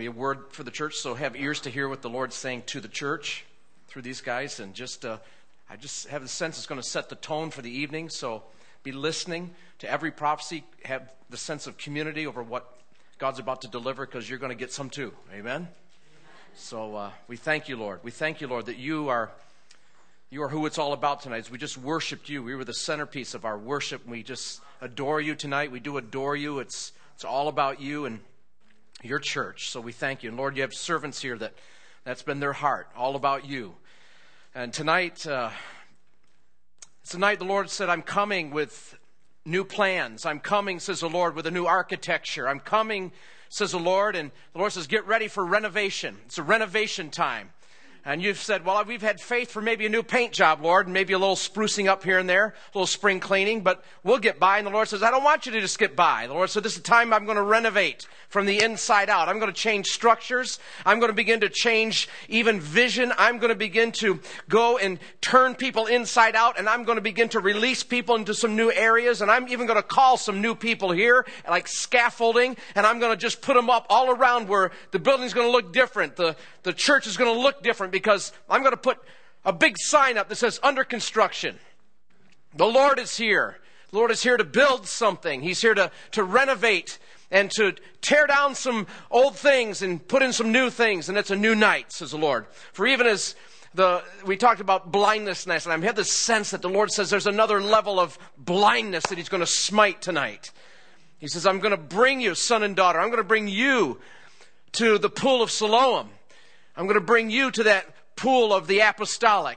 Be a word for the church, so have ears to hear what the Lord's saying to the church through these guys. And I just have the sense it's going to set the tone for the evening. So be listening to every prophecy. Have the sense of community over what God's about to deliver, because you're going to get some too. Amen? So we thank you, Lord. We thank you, Lord, that you are who it's all about tonight. As we just worshiped you. We were the centerpiece of our worship. We just adore you tonight. We do adore you. It's all about you and your church. So we thank you. And Lord, you have servants here that's been their heart, all about you. And tonight, it's the night the Lord said, I'm coming with new plans. I'm coming, says the Lord, with a new architecture. I'm coming, says the Lord. And the Lord says, get ready for renovation. It's a renovation time. And you've said, well, we've had faith for maybe a new paint job, Lord, and maybe a little sprucing up here and there, a little spring cleaning, but we'll get by. And the Lord says, I don't want you to just get by. The Lord said, this is the time I'm going to renovate from the inside out. I'm going to change structures. I'm going to begin to change even vision. I'm going to begin to go and turn people inside out, and I'm going to begin to release people into some new areas. And I'm even going to call some new people here, like scaffolding, and I'm going to just put them up all around where the building's going to look different. The church is going to look different, because I'm going to put a big sign up that says under construction. The Lord is here. The Lord is here to build something. He's here to renovate and to tear down some old things and put in some new things. And it's a new night, says the Lord. For even as we talked about blindness last night, I had this sense that the Lord says there's another level of blindness that he's going to smite tonight. He says, I'm going to bring you, son and daughter. I'm going to bring you to the pool of Siloam. I'm going to bring you to that pool of the apostolic.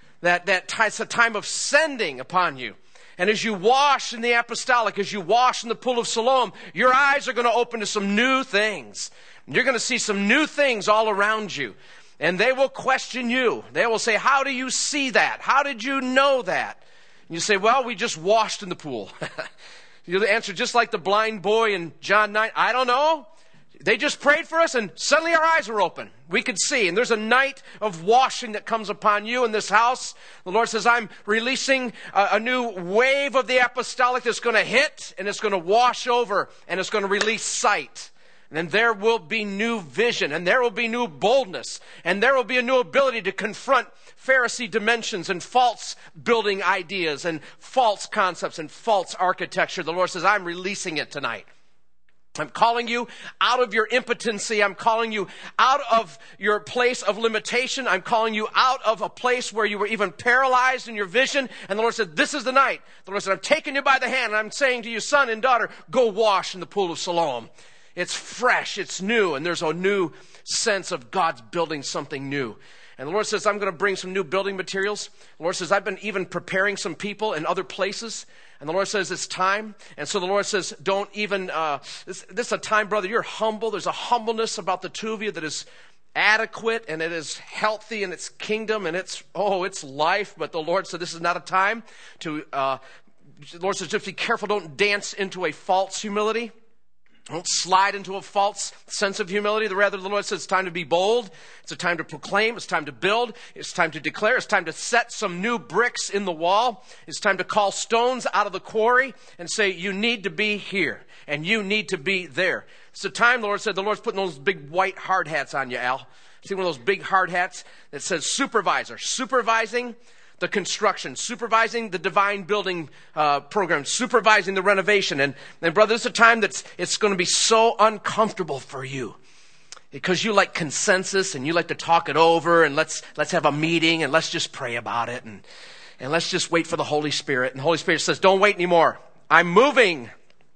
It's a time of sending upon you. And as you wash in the apostolic, as you wash in the pool of Siloam, your eyes are going to open to some new things. You're going to see some new things all around you. And they will question you. They will say, how do you see that? How did you know that? And you say, well, we just washed in the pool. You'll answer just like the blind boy in John 9. I don't know. They just prayed for us, and suddenly our eyes were open. We could see. And there's a night of washing that comes upon you in this house. The Lord says, I'm releasing a new wave of the apostolic that's going to hit, and it's going to wash over, and it's going to release sight. And then there will be new vision, and there will be new boldness, and there will be a new ability to confront Pharisee dimensions and false building ideas and false concepts and false architecture. The Lord says, I'm releasing it tonight. I'm calling you out of your impotency. I'm calling you out of your place of limitation. I'm calling you out of a place where you were even paralyzed in your vision. And the Lord said, this is the night. The Lord said, I'm taking you by the hand, and I'm saying to you, son and daughter, go wash in the pool of Siloam. It's fresh, it's new, and there's a new sense of God's building something new. And the Lord says, I'm going to bring some new building materials. The Lord says, I've been even preparing some people in other places. And the Lord says, it's time. And so the Lord says, don't even, this is a time, brother, you're humble. There's a humbleness about the two of you that is adequate, and it is healthy, and it's kingdom, and it's life. But the Lord said, this is not a time to, the Lord says, just be careful. Don't dance into a false humility. Don't slide into a false sense of humility. Rather, the Lord says it's time to be bold. It's a time to proclaim. It's time to build. It's time to declare. It's time to set some new bricks in the wall. It's time to call stones out of the quarry and say, you need to be here and you need to be there. It's a time, the Lord said, the Lord's putting those big white hard hats on you, Al. See one of those big hard hats that says supervisor, supervising the construction, supervising the divine building program, supervising the renovation. And brother, it's a time it's going to be so uncomfortable for you, because you like consensus and you like to talk it over, and let's have a meeting and let's just pray about it, and let's just wait for the Holy Spirit. And the Holy Spirit says, don't wait anymore. I'm moving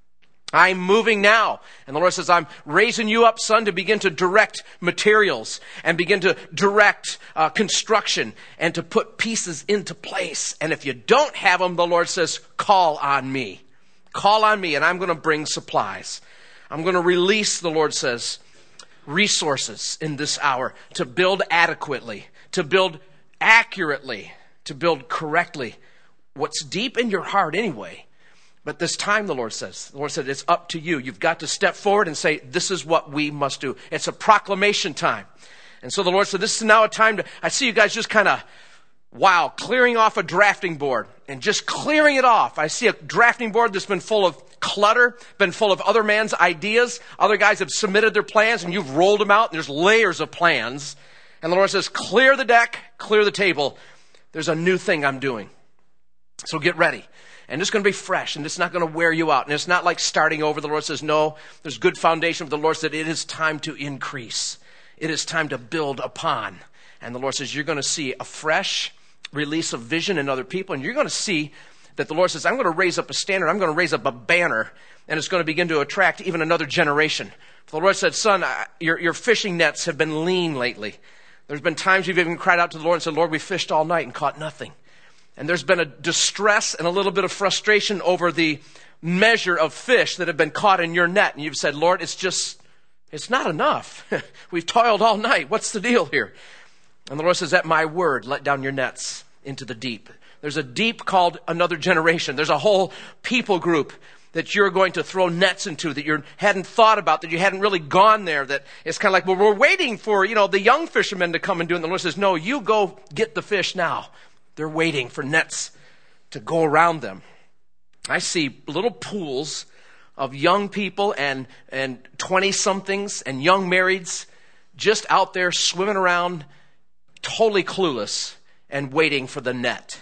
now. And the Lord says, I'm raising you up, son, to begin to direct materials and begin to direct construction and to put pieces into place. And if you don't have them, the Lord says, call on me. Call on me, and I'm going to bring supplies. I'm going to release, the Lord says, resources in this hour to build adequately, to build accurately, to build correctly. What's deep in your heart anyway. But this time, the Lord said, it's up to you. You've got to step forward and say, this is what we must do. It's a proclamation time. And so the Lord said, this is now a time I see you guys just kind of Wow, clearing off a drafting board and just clearing it off. I see a drafting board that's been full of clutter, been full of other man's ideas. Other guys have submitted their plans and you've rolled them out and there's layers of plans. And the Lord says, clear the deck, clear the table. There's a new thing I'm doing. So get ready. And it's going to be fresh and it's not going to wear you out. And it's not like starting over. The Lord says, no, there's good foundation. But the Lord said, it is time to increase. It is time to build upon. And the Lord says, you're going to see a fresh release of vision in other people. And you're going to see that the Lord says, I'm going to raise up a standard. I'm going to raise up a banner. And it's going to begin to attract even another generation. The Lord said, son, your fishing nets have been lean lately. There's been times you've even cried out to the Lord and said, Lord, we fished all night and caught nothing. And there's been a distress and a little bit of frustration over the measure of fish that have been caught in your net. And you've said, Lord, it's not enough. We've toiled all night. What's the deal here? And the Lord says, at my word, let down your nets into the deep. There's a deep called another generation. There's a whole people group that you're going to throw nets into that you hadn't thought about, that you hadn't really gone there, that it's kind of like, well, we're waiting for, the young fishermen to come and do it. And the Lord says, no, you go get the fish now. They're waiting for nets to go around them. I see little pools of young people and 20-somethings and young marrieds just out there swimming around, totally clueless and waiting for the net.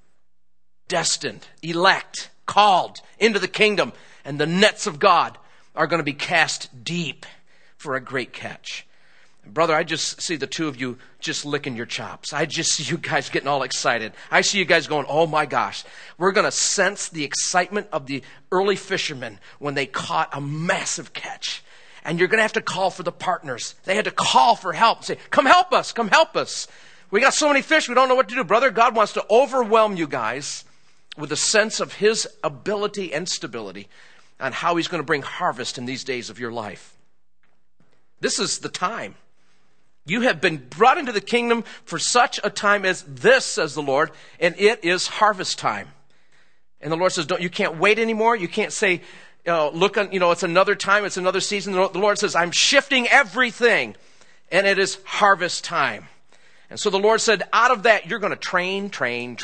Destined, elect, called into the kingdom, and the nets of God are going to be cast deep for a great catch. Brother, I just see the two of you just licking your chops. I just see you guys getting all excited. I see you guys going, oh my gosh. We're going to sense the excitement of the early fishermen when they caught a massive catch. And you're going to have to call for the partners. They had to call for help. Say, come help us, come help us. We got so many fish, we don't know what to do. Brother, God wants to overwhelm you guys with a sense of his ability and stability on how he's going to bring harvest in these days of your life. This is the time. You have been brought into the kingdom for such a time as this, says the Lord, and it is harvest time. And the Lord says, you can't wait anymore. You can't say, it's another time, it's another season. The Lord says, I'm shifting everything, and it is harvest time. And so the Lord said, out of that, you're going to train. Training.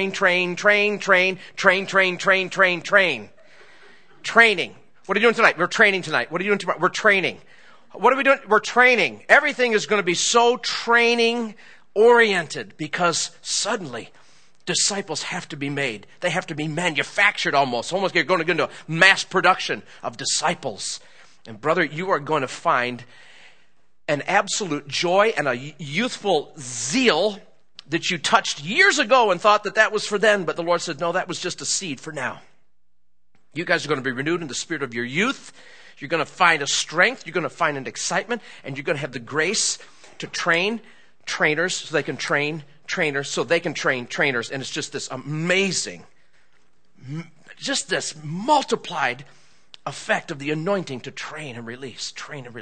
What are you doing tonight? We're training tonight. What are you doing tomorrow? We're training. What are we doing? We're training. Everything is going to be so training oriented because suddenly disciples have to be made. They have to be manufactured almost you're going to go into mass production of disciples. And brother, you are going to find an absolute joy and a youthful zeal that you touched years ago and thought that was for then. But the Lord said, no, that was just a seed for now. You guys are going to be renewed in the spirit of your youth. You're going to find a strength. You're going to find an excitement. And you're going to have the grace to train trainers so they can train trainers so they can train trainers. And it's just this amazing, just this multiplied effect of the anointing to train and release.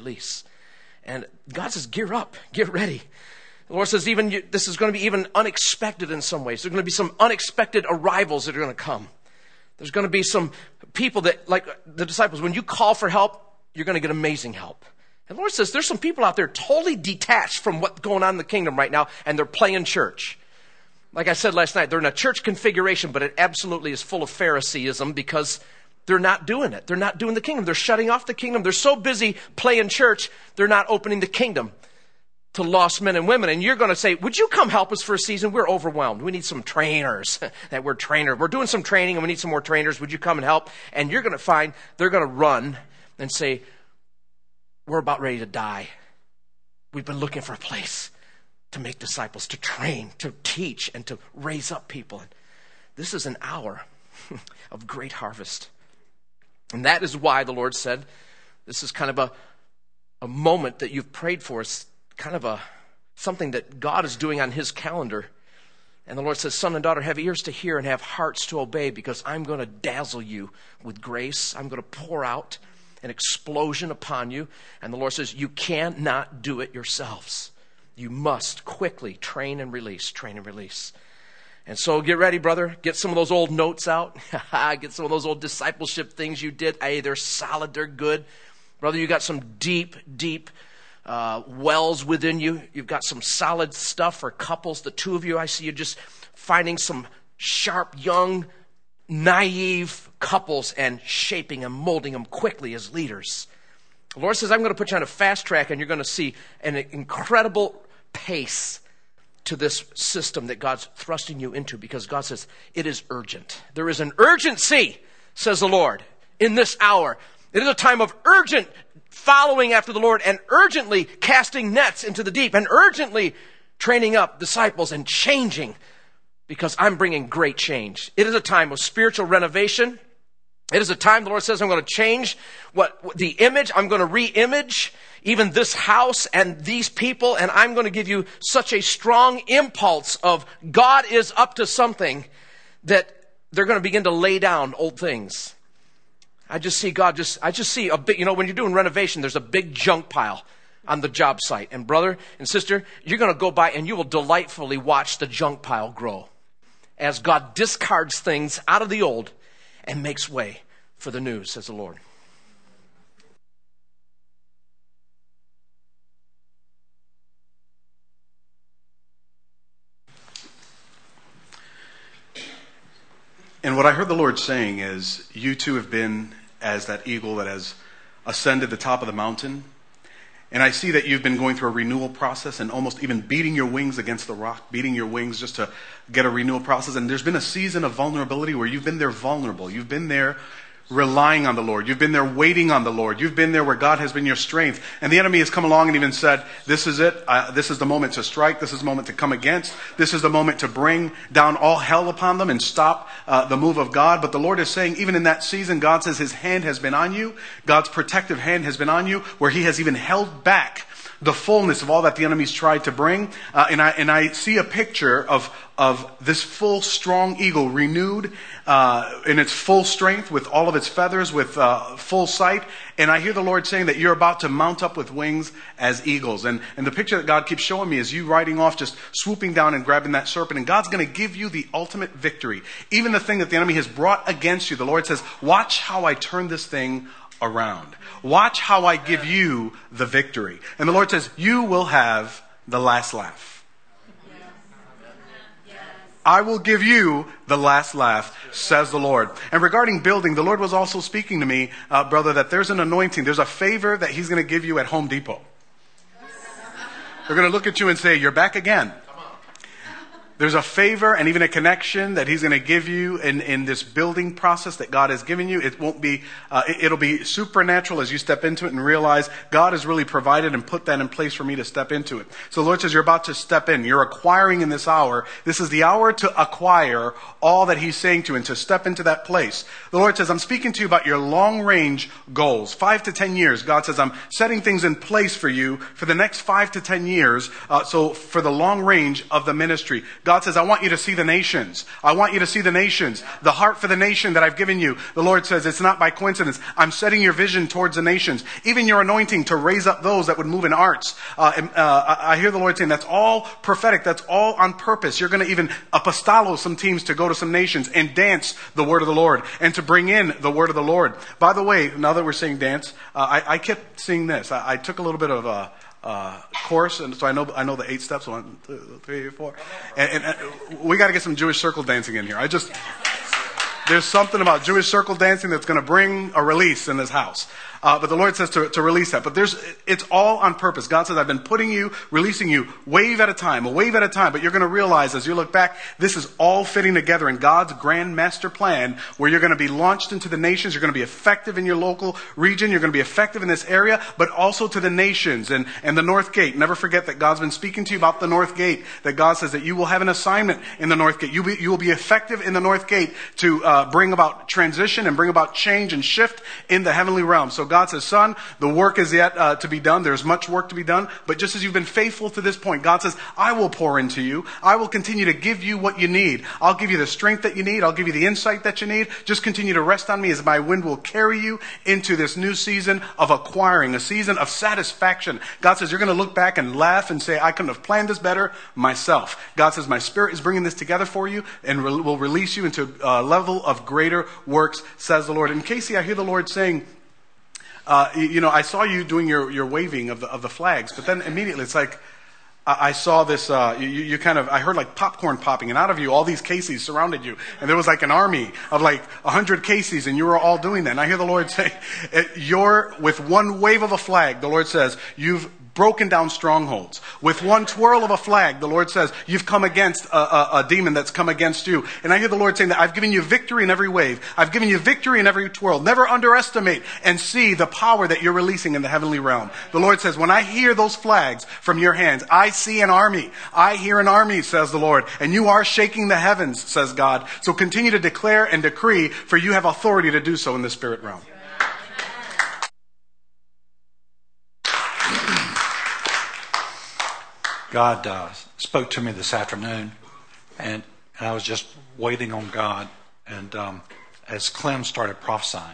And God says, gear up, get ready. The Lord says, this is going to be even unexpected in some ways. There's going to be some unexpected arrivals that are going to come. There's going to be some people that, like the disciples, when you call for help, you're going to get amazing help. And the Lord says, there's some people out there totally detached from what's going on in the kingdom right now, and they're playing church. Like I said last night, they're in a church configuration, but it absolutely is full of Phariseeism because they're not doing it. They're not doing the kingdom. They're shutting off the kingdom. They're so busy playing church, they're not opening the kingdom to lost men and women. And you're going to say, would you come help us for a season? We're overwhelmed. We need some trainers. That word trainer. We're doing some training and we need some more trainers. Would you come and help? And you're going to find they're going to run and say, we're about ready to die. We've been looking for a place to make disciples, to train, to teach, and to raise up people. This is an hour of great harvest. And that is why the Lord said, this is kind of a moment that you've prayed for. It's kind of something that God is doing on his calendar. And the Lord says, son and daughter, have ears to hear and have hearts to obey, because I'm going to dazzle you with grace. I'm going to pour out an explosion upon you. And the Lord says, you cannot do it yourselves. You must quickly train and release. And so get ready, brother. Get some of those old notes out. Get some of those old discipleship things you did. Hey, they're solid. They're good. Brother, you got some deep wells within you. You've got some solid stuff for couples. The two of you, I see you just finding some sharp, young, naive couples and shaping them, molding them quickly as leaders. The Lord says, I'm going to put you on a fast track, and you're going to see an incredible pace to this system that God's thrusting you into, because God says it is urgent. There is an urgency, says the Lord, in this hour. It is a time of urgent following after the Lord, and urgently casting nets into the deep, and urgently training up disciples and changing, because I'm bringing great change. It is a time of spiritual renovation. It is a time, the Lord says, I'm going to change the image. I'm going to re-image even this house and these people, and I'm going to give you such a strong impulse of God is up to something that they're going to begin to lay down old things. I just see a big, when you're doing renovation, there's a big junk pile on the job site. And brother and sister, you're going to go by and you will delightfully watch the junk pile grow as God discards things out of the old and makes way for the new, says the Lord. And what I heard the Lord saying is, you two have been as that eagle that has ascended the top of the mountain. And I see that you've been going through a renewal process and almost even beating your wings against the rock, beating your wings just to get a renewal process. And there's been a season of vulnerability where you've been there vulnerable. You've been there relying on the Lord. You've been there waiting on the Lord. You've been there where God has been your strength. And the enemy has come along and even said, this is it. This is the moment to strike. This is the moment to come against. This is the moment to bring down all hell upon them and stop the move of God. But the Lord is saying, even in that season, God says his hand has been on you. God's protective hand has been on you, where he has even held back the fullness of all that the enemy's tried to bring. And I see a picture of this full, strong eagle renewed in its full strength, with all of its feathers, with full sight. And I hear the Lord saying that you're about to mount up with wings as eagles. And the picture that God keeps showing me is you riding off, just swooping down and grabbing that serpent. And God's going to give you the ultimate victory. Even the thing that the enemy has brought against you, the Lord says, watch how I turn this thing around. Watch how I give you the victory. And the Lord says, you will have the last laugh. I will give you the last laugh, says the Lord. And regarding building, the Lord was also speaking to me, brother, that there's an anointing. There's a favor that he's going to give you at Home Depot. They're going to look at you and say, you're back again. There's a favor and even a connection that he's going to give you in this building process that God has given you. It won't be, it'll be supernatural as you step into it and realize God has really provided and put that in place for me to step into it. So the Lord says you're about to step in. You're acquiring in this hour. This is the hour to acquire all that he's saying to you and to step into that place. The Lord says, I'm speaking to you about your long range goals. 5 to 10 years. God says, I'm setting things in place for you for the next 5 to 10 years. So for the long range of the ministry. God says, I want you to see the nations. I want you to see the nations. The heart for the nation that I've given you. The Lord says, it's not by coincidence. I'm setting your vision towards the nations. Even your anointing to raise up those that would move in arts. I hear the Lord saying that's all prophetic. That's all on purpose. You're going to even apostolo some teams to go to some nations and dance the word of the Lord and to bring in the word of the Lord. By the way, now that we're saying dance, I kept seeing this. I took a little bit of a course, and so I know the 8 steps. 1, 2, 3, 4, and we got to get some Jewish circle dancing in here. There's something about Jewish circle dancing that's going to bring a release in this house. But the Lord says to release that. But it's all on purpose. God says, I've been releasing you wave at a time. But you're going to realize as you look back, this is all fitting together in God's grand master plan, where you're going to be launched into the nations. You're going to be effective in your local region. You're going to be effective in this area, but also to the nations and the North Gate. Never forget that God's been speaking to you about the North Gate, that God says that you will have an assignment in the North Gate. You will be effective in the North Gate to bring about transition and bring about change and shift in the heavenly realm. So God says, son, the work is yet to be done. There's much work to be done. But just as you've been faithful to this point, God says, I will pour into you. I will continue to give you what you need. I'll give you the strength that you need. I'll give you the insight that you need. Just continue to rest on me as my wind will carry you into this new season of acquiring, a season of satisfaction. God says, you're going to look back and laugh and say, I couldn't have planned this better myself. God says, my spirit is bringing this together for you and will release you into a level of greater works, says the Lord. And Casey, I hear the Lord saying, I saw you doing your waving of the flags, but then immediately it's like, I saw this, I heard like popcorn popping, and out of you, all these Casey's surrounded you. And there was like an army of like 100 Casey's, and you were all doing that. And I hear the Lord say, with one wave of a flag, the Lord says, you've broken down strongholds. With one twirl of a flag, the Lord says, you've come against a demon that's come against you. And I hear the Lord saying that I've given you victory in every wave. I've given you victory in every twirl. Never underestimate and see the power that you're releasing in the heavenly realm. The Lord says, when I hear those flags from your hands, I see an army. I hear an army, says the Lord. And you are shaking the heavens, says God. So continue to declare and decree, for you have authority to do so in the spirit realm. God spoke to me this afternoon, and I was just waiting on God. And as Clem started prophesying,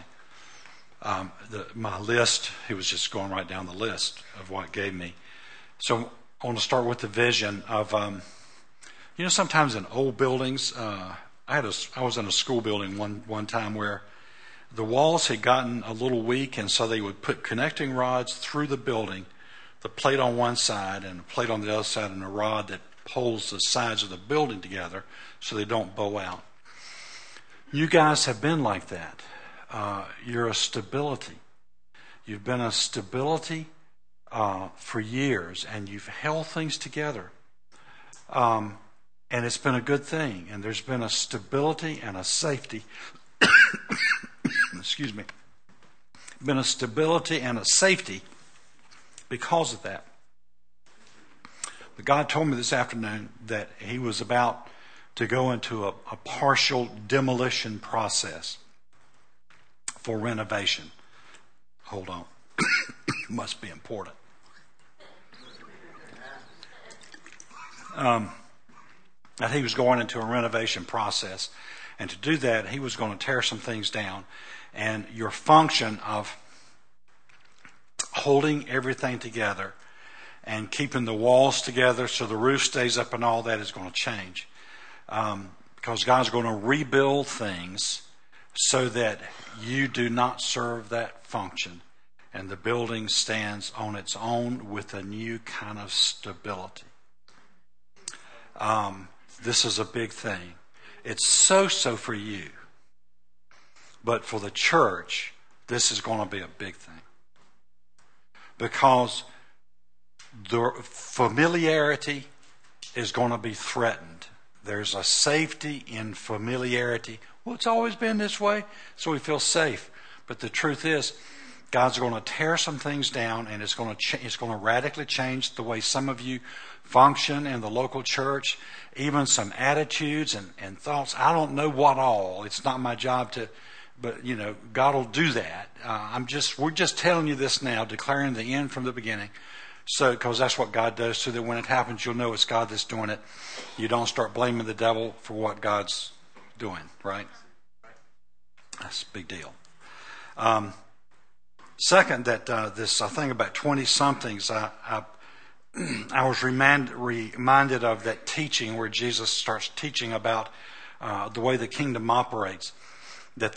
my list, he was just going right down the list of what gave me. So I want to start with the vision of, sometimes in old buildings, I was in a school building one time where the walls had gotten a little weak, and so they would put connecting rods through the building, the plate on one side and a plate on the other side, and a rod that pulls the sides of the building together so they don't bow out. You guys have been like that. You're a stability. You've been a stability for years, and you've held things together. And it's been a good thing. And there's been a stability and a safety. Excuse me. Been a stability and a safety because of that. But God told me this afternoon that He was about to go into a partial demolition process for renovation. Hold on. Must be important. That He was going into a renovation process. And to do that, He was going to tear some things down. And your function of holding everything together and keeping the walls together so the roof stays up and all that is going to change. Because God's going to rebuild things so that you do not serve that function. And the building stands on its own with a new kind of stability. This is a big thing. It's so for you. But for the church, this is going to be a big thing. Because the familiarity is going to be threatened. There's a safety in familiarity. Well, it's always been this way, so we feel safe. But the truth is, God's going to tear some things down, and it's going to radically change the way some of you function in the local church, even some attitudes and thoughts. I don't know what all. It's not my job to, but God will do that. We're just telling you this now, declaring the end from the beginning. So, because that's what God does, so that when it happens, you'll know it's God that's doing it. You don't start blaming the devil for what God's doing, right? That's a big deal. Second, that this thing about 20-somethings, I was reminded of that teaching where Jesus starts teaching about the way the kingdom operates. That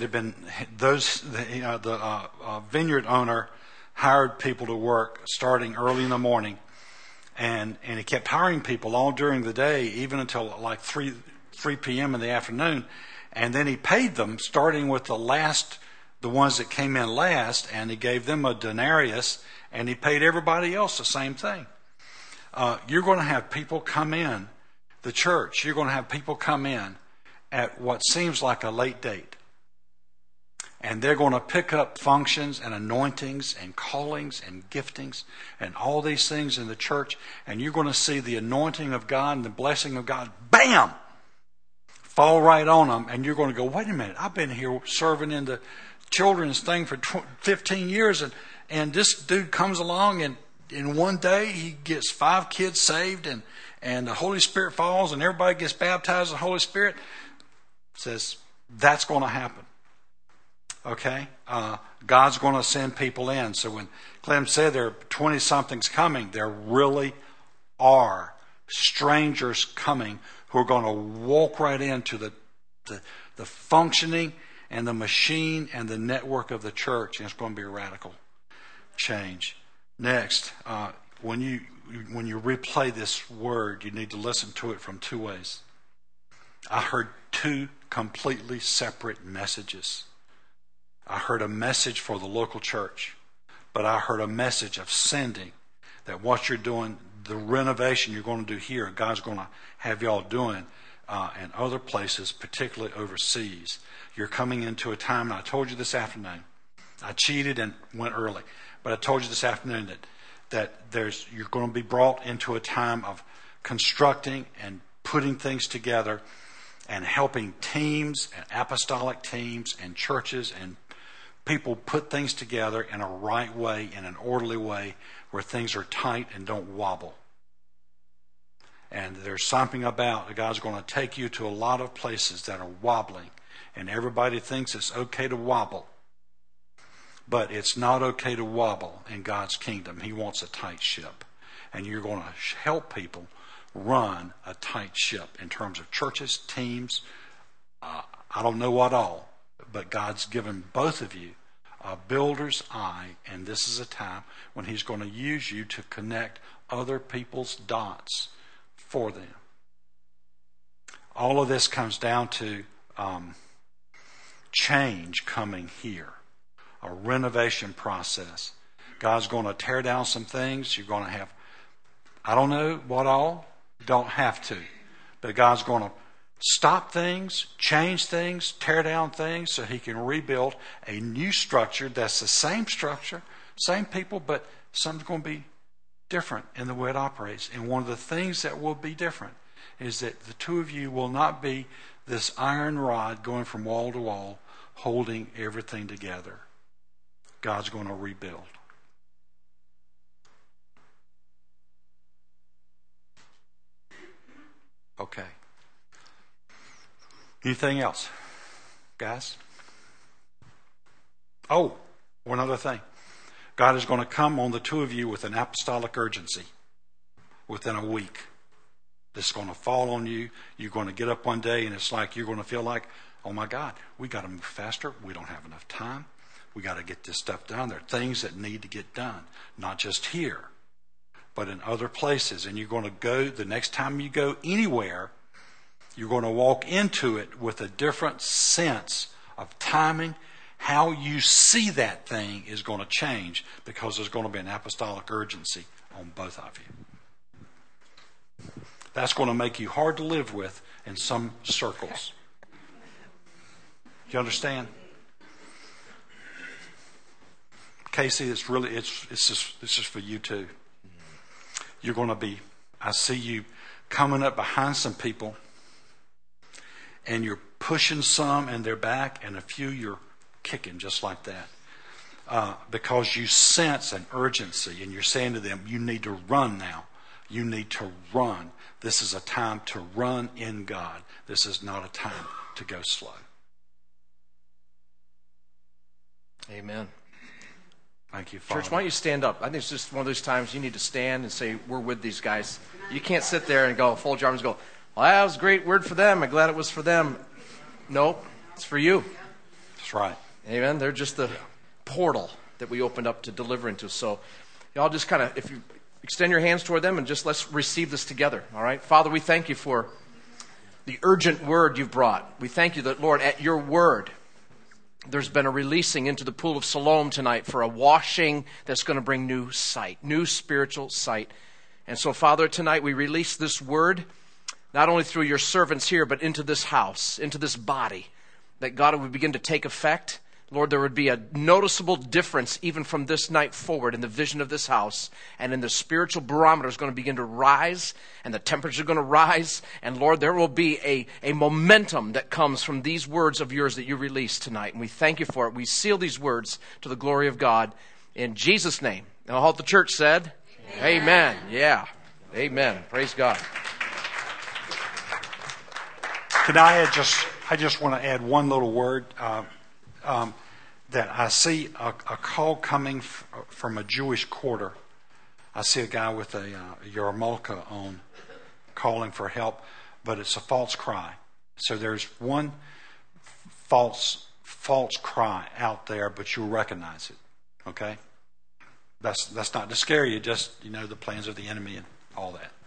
the vineyard owner hired people to work starting early in the morning, and he kept hiring people all during the day, even until like 3 p.m. in the afternoon, and then he paid them starting with the ones that came in last, and he gave them a denarius, and he paid everybody else the same thing. You're going to have people come in the church. You're going to have people come in at what seems like a late date. And they're going to pick up functions and anointings and callings and giftings and all these things in the church. And you're going to see the anointing of God and the blessing of God, bam, fall right on them. And you're going to go, wait a minute, I've been here serving in the children's thing for 15 years. And this dude comes along, and in one day he gets 5 kids saved, and the Holy Spirit falls, and everybody gets baptized in the Holy Spirit. Says that's going to happen. Okay? God's going to send people in. So when Clem said there are 20-somethings coming, there really are strangers coming who are going to walk right into the functioning and the machine and the network of the church, and it's going to be a radical change. Next, when you replay this word, you need to listen to it from two ways. I heard two completely separate messages. I heard a message for the local church, but I heard a message of sending, that what you're doing, the renovation you're going to do here, God's going to have y'all doing in other places, particularly overseas. You're coming into a time, and I told you this afternoon, I cheated and went early, but I told you this afternoon that you're going to be brought into a time of constructing and putting things together and helping teams and apostolic teams and churches and people put things together in a right way, in an orderly way, where things are tight and don't wobble. And there's something about God's going to take you to a lot of places that are wobbling, and everybody thinks it's okay to wobble. But it's not okay to wobble in God's kingdom. He wants a tight ship. And you're going to help people run a tight ship in terms of churches, teams, I don't know what all. But God's given both of you a builder's eye, and this is a time when He's going to use you to connect other people's dots for them. All of this comes down to change coming here, a renovation process. God's going to tear down some things. You're going to have, I don't know what all, don't have to. But God's going to stop things, change things, tear down things so He can rebuild a new structure that's the same structure, same people, but something's going to be different in the way it operates. And one of the things that will be different is that the two of you will not be this iron rod going from wall to wall, holding everything together. God's going to rebuild. Okay. Anything else, guys? Oh, one other thing. God is going to come on the two of you with an apostolic urgency within a week. This is going to fall on you. You're going to get up one day and it's like you're going to feel like, oh my God, we got to move faster. We don't have enough time. We got to get this stuff done. There are things that need to get done, not just here, but in other places. And you're going to go, the next time you go anywhere, you're going to walk into it with a different sense of timing. How you see that thing is going to change because there's going to be an apostolic urgency on both of you. That's going to make you hard to live with in some circles. Do you understand? Casey, it's just for you too. You're going to be, I see you coming up behind some people and you're pushing some and they're back, and a few you're kicking just like that. Because you sense an urgency and you're saying to them, you need to run now. You need to run. This is a time to run in God. This is not a time to go slow. Amen. Thank you, Father. Church, why don't you stand up? I think it's just one of those times you need to stand and say, we're with these guys. You can't sit there and go, fold your arms and go, well, that was a great word for them. I'm glad it was for them. Nope, it's for you. That's right. Amen. They're just the portal that we opened up to deliver into. So y'all just kind of, if you extend your hands toward them and just let's receive this together. All right. Father, we thank you for the urgent word you've brought. We thank you that, Lord, at your word, there's been a releasing into the pool of Siloam tonight for a washing that's going to bring new sight, new spiritual sight. And so, Father, tonight we release this word, not only through your servants here, but into this house, into this body, that God would begin to take effect. Lord, there would be a noticeable difference even from this night forward in the vision of this house, and in the spiritual barometer is going to begin to rise, and the temperature is going to rise, and Lord, there will be a momentum that comes from these words of yours that you released tonight, and we thank you for it. We seal these words to the glory of God in Jesus' name. And all the church said, Amen. Yeah. Amen. Praise God. Can I just want to add one little word. That I see a call coming from a Jewish quarter. I see a guy with a yarmulke on calling for help, but it's a false cry. So there's one false false cry out there, but you'll recognize it. Okay? That's not to scare you, just, the plans of the enemy and all that.